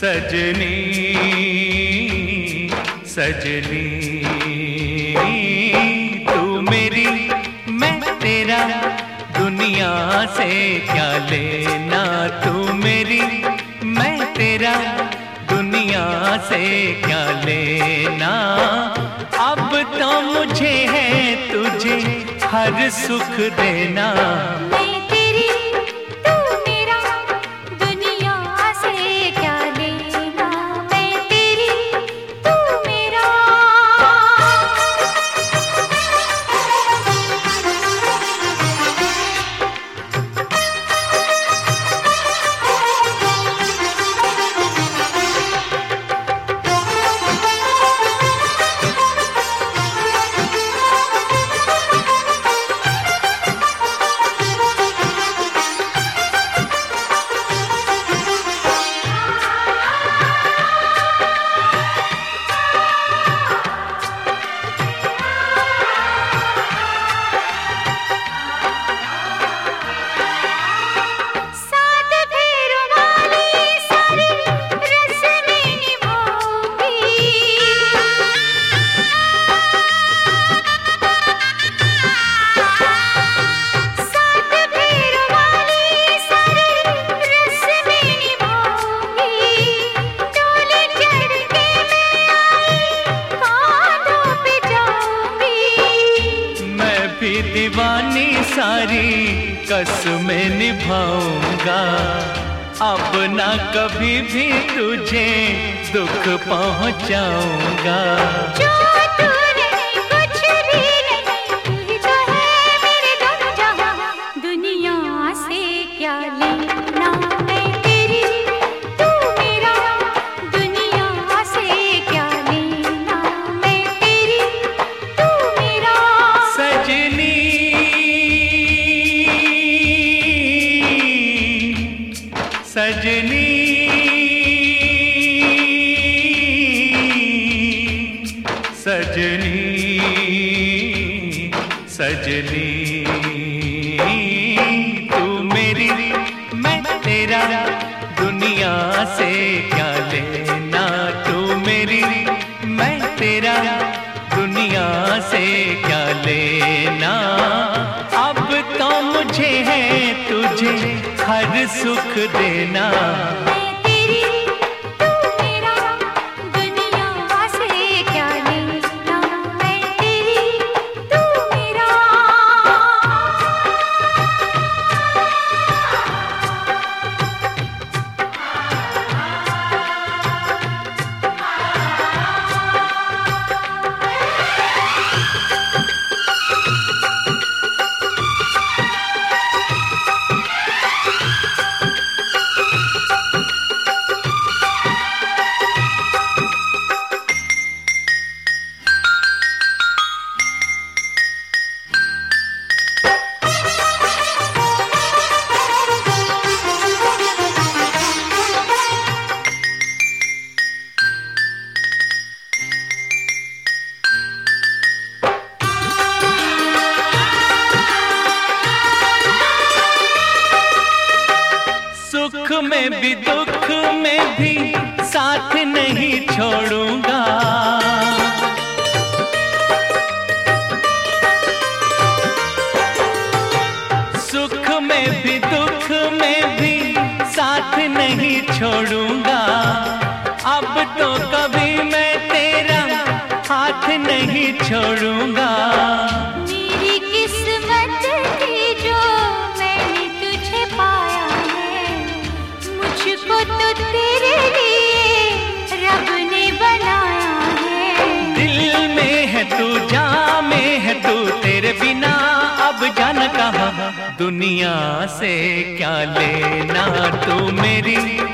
सजनी सजनी तू मेरी मैं तेरा, दुनिया से क्या लेना। तू मेरी मैं तेरा, दुनिया से क्या लेना। अब तो मुझे है तुझे हर सुख देना। दीवानी सारी कसमें निभाऊंगा। अब ना कभी भी तुझे दुख पहुंचाऊंगा। जो तू नहीं कुछ भी नहीं, तू ही तो है मेरे दोनों जहां। दुनिया से क्या लेना, मैं तेरी तू मेरा। दुनिया से क्या लेना, मैं तेरी तू मेरा। सजनी सजनी सजनी सजनी तू मेरी मैं तेरा, दुनिया से क्या लेना। तू मेरी मैं तेरा, दुनिया से क्या लेना। अब तो मुझे है तुझे हर सुख देना। सुख में भी दुख में भी साथ नहीं छोड़ूंगा। सुख में भी दुख में भी साथ नहीं छोड़ूंगा। अब तो कभी मैं तेरा हाथ नहीं छोड़ूंगा। मेरी किस्मत थी जो मैंने तुझे पाया है। मुझको तो तेरे लिए रब ने बनाया है। दिल में है तू, जान में है तू, तेरे बिना अब जान कहाँ। दुनिया से क्या लेना, तू मेरी